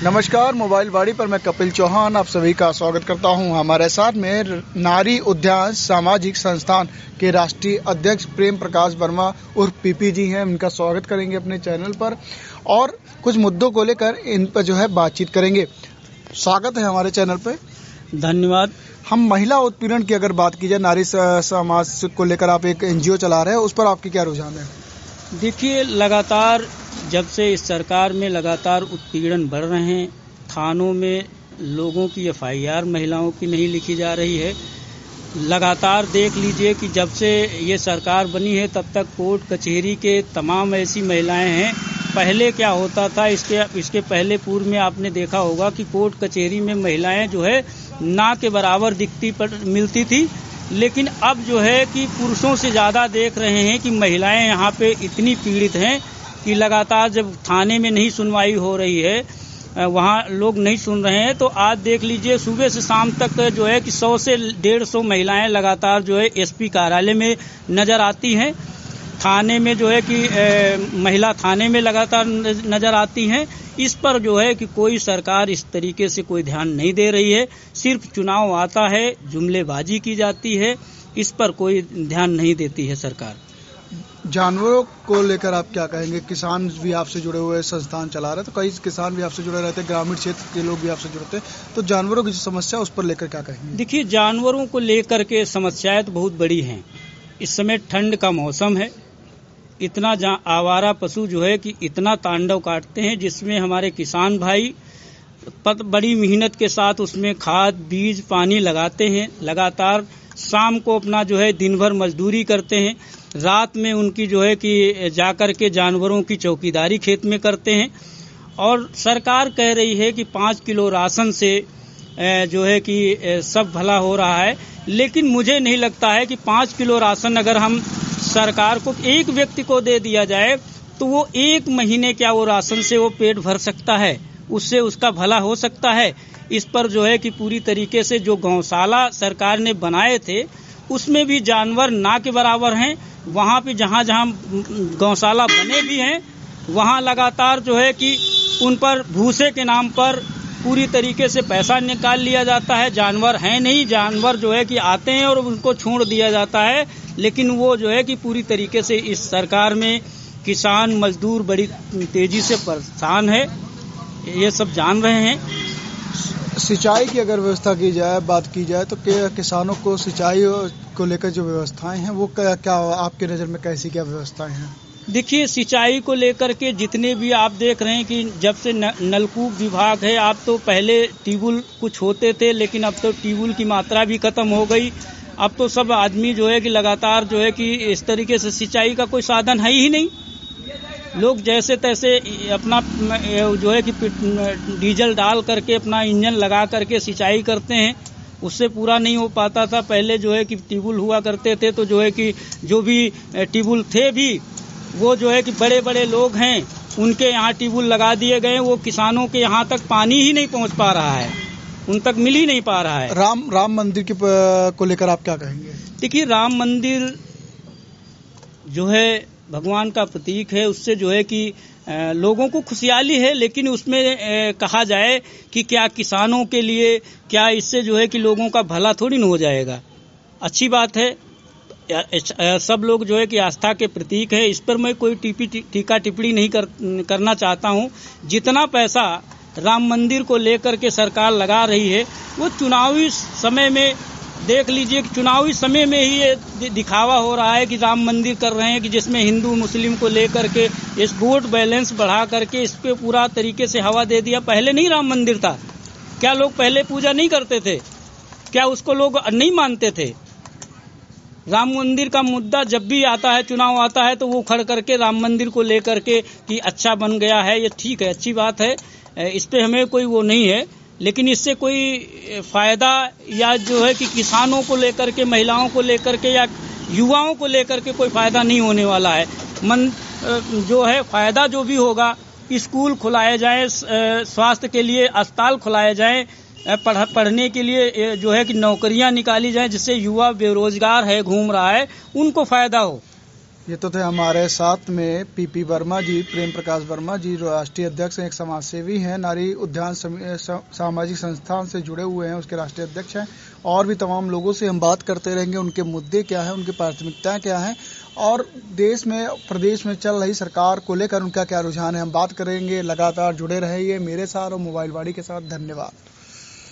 नमस्कार, मोबाइल बाड़ी पर मैं कपिल चौहान आप सभी का स्वागत करता हूं। हमारे साथ में नारी उद्यान सामाजिक संस्थान के राष्ट्रीय अध्यक्ष प्रेम प्रकाश वर्मा उर्फ पीपी जी हैं। उनका स्वागत करेंगे अपने चैनल पर और कुछ मुद्दों को लेकर इन पर बातचीत करेंगे। स्वागत है हमारे चैनल पर। धन्यवाद। हम महिला उत्पीड़न की अगर बात की जाए, नारी समाज को लेकर आप एक NGO चला रहे हैं, उस पर आपकी क्या रुझान है? देखिए, लगातार जब से इस सरकार में लगातार उत्पीड़न बढ़ रहे हैं, थानों में लोगों की FIR महिलाओं की नहीं लिखी जा रही है। लगातार देख लीजिए कि जब से ये सरकार बनी है तब तक कोर्ट कचहरी के तमाम ऐसी महिलाएं हैं। पहले क्या होता था, इसके पहले पूर्व में आपने देखा होगा कि कोर्ट कचहरी में महिलाएं ना के बराबर मिलती थी, लेकिन अब कि पुरुषों से ज़्यादा देख रहे हैं कि महिलाएं यहाँ पे इतनी पीड़ित हैं कि लगातार जब थाने में नहीं सुनवाई हो रही है, वहाँ लोग नहीं सुन रहे हैं, तो आज देख लीजिए सुबह से शाम तक कि 100 से 150 महिलाएं लगातार SP कार्यालय में नजर आती हैं। थाने में कि महिला थाने में लगातार नजर आती हैं। इस पर कि कोई सरकार इस तरीके से कोई ध्यान नहीं दे रही है। सिर्फ चुनाव आता है, जुमलेबाजी की जाती है, इस पर कोई ध्यान नहीं देती है सरकार। जानवरों को लेकर आप क्या कहेंगे? किसान भी आपसे जुड़े हुए संस्थान चला रहे, तो कई किसान भी आपसे जुड़े रहते हैं, ग्रामीण क्षेत्र के लोग भी आपसे जुड़ते हैं, तो जानवरों की जो समस्या उस पर लेकर क्या कहेंगे? देखिए, जानवरों को लेकर के समस्याएं तो बहुत बड़ी हैं। इस समय ठंड का मौसम है, इतना आवारा पशु कि इतना तांडव काटते हैं, जिसमें हमारे किसान भाई बड़ी मेहनत के साथ उसमें खाद, बीज, पानी लगाते हैं। लगातार शाम को अपना दिन भर मजदूरी करते हैं, रात में उनकी कि जाकर के जानवरों की चौकीदारी खेत में करते हैं। और सरकार कह रही है कि 5 किलो राशन से कि सब भला हो रहा है, लेकिन मुझे नहीं लगता है कि 5 किलो राशन अगर हम सरकार को एक व्यक्ति को दे दिया जाए तो वो 1 महीने क्या वो राशन से वो पेट भर सकता है, उससे उसका भला हो सकता है। इस पर कि पूरी तरीके से जो गौशाला सरकार ने बनाए थे उसमें भी जानवर ना के बराबर हैं। वहाँ पे जहाँ गौशाला बने भी हैं, वहाँ लगातार कि उन पर भूसे के नाम पर पूरी तरीके से पैसा निकाल लिया जाता है। जानवर हैं नहीं, जानवर कि आते हैं और उनको छोड़ दिया जाता है। लेकिन वो कि पूरी तरीके से इस सरकार में किसान मजदूर बड़ी तेजी से परेशान है, ये सब जान रहे हैं। सिंचाई की अगर व्यवस्था की जाए, बात की जाए, तो किसानों को सिंचाई को लेकर जो व्यवस्थाएं हैं वो क्या आपकी नज़र में कैसी क्या व्यवस्थाएं हैं? देखिए, सिंचाई को लेकर के जितने भी आप देख रहे हैं कि जब से नलकूप विभाग है, आप तो पहले ट्यूबवेल कुछ होते थे, लेकिन अब तो ट्यूबवेल की मात्रा भी खत्म हो गई। अब तो सब आदमी कि लगातार कि इस तरीके से सिंचाई का कोई साधन है ही नहीं। लोग जैसे तैसे अपना कि डीजल डाल करके अपना इंजन लगा करके सिंचाई करते हैं, उससे पूरा नहीं हो पाता था। पहले कि ट्यूबवेल हुआ करते थे, तो कि जो भी ट्यूबवेल थे भी वो कि बड़े बड़े लोग हैं, उनके यहाँ ट्यूबवेल लगा दिए गए, वो किसानों के यहाँ तक पानी ही नहीं पहुँच पा रहा है, उन तक मिल ही नहीं पा रहा है। राम मंदिर को लेकर आप क्या कहेंगे? देखिए, राम मंदिर भगवान का प्रतीक है, उससे कि लोगों को खुशहाली है, लेकिन उसमें कहा जाए कि क्या किसानों के लिए क्या इससे कि लोगों का भला थोड़ी न हो जाएगा। अच्छी बात है, सब लोग कि आस्था के प्रतीक है, इस पर मैं कोई टीका टिप्पणी नहीं करना चाहता हूँ। जितना पैसा राम मंदिर को लेकर के सरकार लगा रही है, वो चुनावी समय में देख लीजिए कि चुनावी समय में ही ये दिखावा हो रहा है कि राम मंदिर कर रहे हैं, कि जिसमें हिंदू मुस्लिम को लेकर के इस वोट बैलेंस बढ़ा करके इस पे पूरा तरीके से हवा दे दिया। पहले नहीं राम मंदिर था क्या? लोग पहले पूजा नहीं करते थे क्या? उसको लोग नहीं मानते थे? राम मंदिर का मुद्दा जब भी आता है, चुनाव आता है, तो वो खड़ करके राम मंदिर को लेकर के कि अच्छा बन गया है, ये ठीक है, अच्छी बात है, इस पे हमें कोई वो नहीं है, लेकिन इससे कोई फायदा या कि किसानों को लेकर के, महिलाओं को लेकर के या युवाओं को लेकर के कोई फायदा नहीं होने वाला है। फायदा जो भी होगा, स्कूल खुलाए जाए, स्वास्थ्य के लिए अस्पताल खुलाए जाए, पढ़ने के लिए कि नौकरियां निकाली जाए, जिससे युवा बेरोजगार है, घूम रहा है, उनको फायदा हो। ये तो थे हमारे साथ में पीपी वर्मा जी, प्रेम प्रकाश वर्मा जी, जो राष्ट्रीय अध्यक्ष हैं, एक समाजसेवी हैं, नारी उद्यान सामाजिक संस्थान से जुड़े हुए हैं, उसके राष्ट्रीय अध्यक्ष हैं। और भी तमाम लोगों से हम बात करते रहेंगे, उनके मुद्दे क्या हैं, उनकी प्राथमिकताएं क्या हैं और देश में प्रदेश में चल रही सरकार को लेकर उनका क्या रुझान है। हम बात करेंगे, लगातार जुड़े रहिए मेरे साथ और मोबाइल वाड़ी के साथ। धन्यवाद।